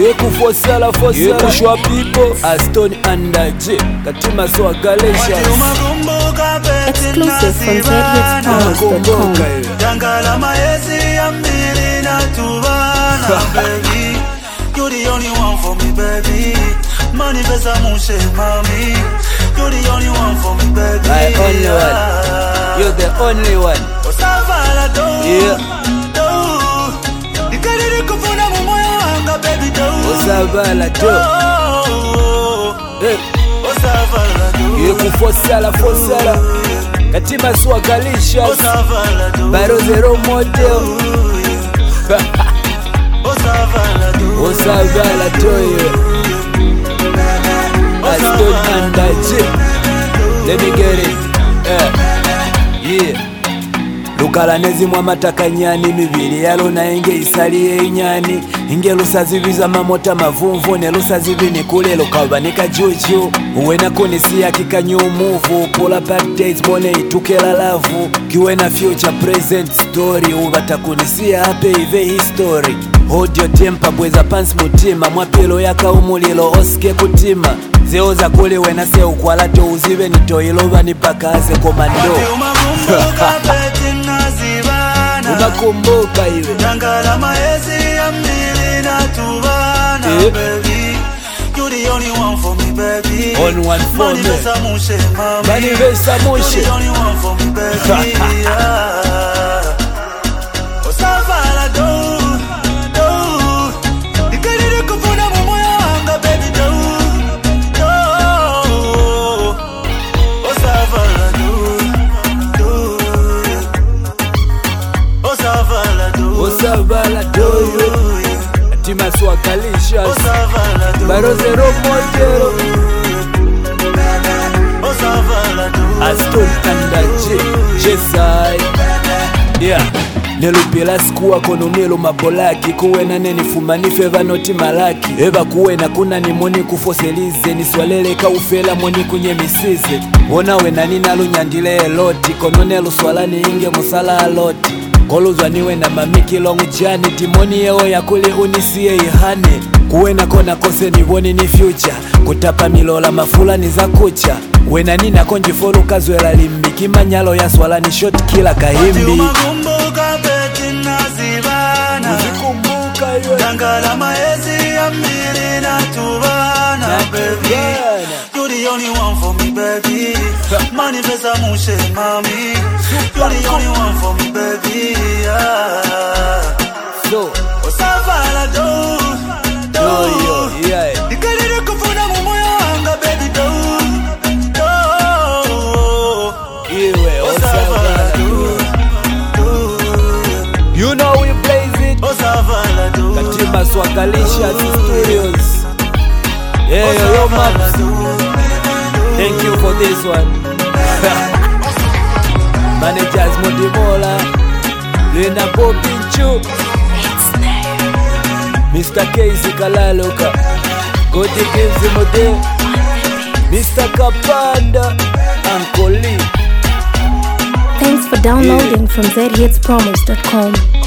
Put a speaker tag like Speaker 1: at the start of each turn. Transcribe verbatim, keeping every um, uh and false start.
Speaker 1: Yeku fosala fosala Yeku shwa people Aston under J Katima swa galesha
Speaker 2: Exclusive from z hits promise dot com.
Speaker 3: Jangala maezi ya mbili na tubana baby. You're the only one for me baby. Money pesa mushe mami. You're the only one for me baby.
Speaker 1: My only one. You're the only one.
Speaker 3: Osavala do.
Speaker 1: Yeah.
Speaker 3: Do. Nikadiri kufuna mumoyo wanga baby do.
Speaker 1: Osavala do.
Speaker 3: Hey. Osavala do.
Speaker 1: Yeku fosala fosala Katima swa galesha Baro zero model Osavala do. Aston under J. Let me get it. Yeah. Yeah. Lukala nezimwa matakanyani mibili yalo na enge isali enyani inge lusazibiza mamota mavumvu ne lusazibini kule lukabanika juju uwena konisi ya kikanyu move pull up at dates mone itukela lavu kiwena future present story ubata konisi hape ive history hold your temper bweza pants mutima mwapilo yaka umulilo oske kutima zeo za kule wena se ukwalato uzibe nitoiloba nipakaze komando unakumbuka iwe
Speaker 3: Jangala maezi ya mbili na tubana yeah. Baby you're the only one for me baby.
Speaker 1: On one for
Speaker 3: Money
Speaker 1: me
Speaker 3: besa mushe mami.
Speaker 1: Money besa mushe.
Speaker 3: You're the only one for me baby. Yeah. Osavala do do. Nikadiri kufuna mumoyo wanga baby do do. Osavala do do. Osavala do.
Speaker 1: Osavala do. Katima swa galesha Baro zero model Aston under J Jesai Yeah Nelupila sikuwa konomelo mabolaki kuwena neni fumanife vanoti malaki Eva kuwena kuna ni moni kufoselize niswalele kaufela moni kunye misize Wona wena nina lunyandile eloti kononelu swalani inge musala aloti Koluzwa niwe na mamiki longu jani timoni yeo ya kule unisiye ihane kuwena kona kose nivoni ni future kutapa milola mafula ni za kucha wena nina konjifolu kazwela limiki manyalo ya swala ni shot kila kahimbi
Speaker 3: umakumbuka beti nazibana
Speaker 1: uzikumbuka ywe
Speaker 3: Jangala maezi ya mbili na tubana baby. You're the only one for me baby. Money pesa mushe mami. You're the only one for me baby. Yeah.
Speaker 1: So
Speaker 3: Osavala do do.
Speaker 1: Yo yo yeah.
Speaker 3: Nikadiri kufuna mumoyo wanga baby do do.
Speaker 1: Iwe Osavala do. You know we blaze it.
Speaker 3: Osavala do.
Speaker 1: Katima swa galesha Studios. Yeah yo yo maps. Thank you for this one. Managers Modimola Lena Popinchu Mister Casey Kalaloka Godi Gibbs Model Mister Kapanda Uncle Lee.
Speaker 2: Thanks for downloading yeah. from z hits promise dot com.